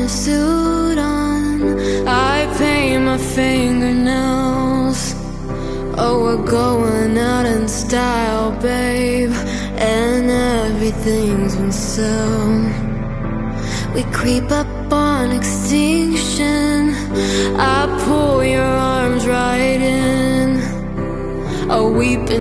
suit on, I paint my fingernails. Oh, we're going out in style, babe, and everything's on sale. We creep up on extinction, I pull your arms right in, a weeping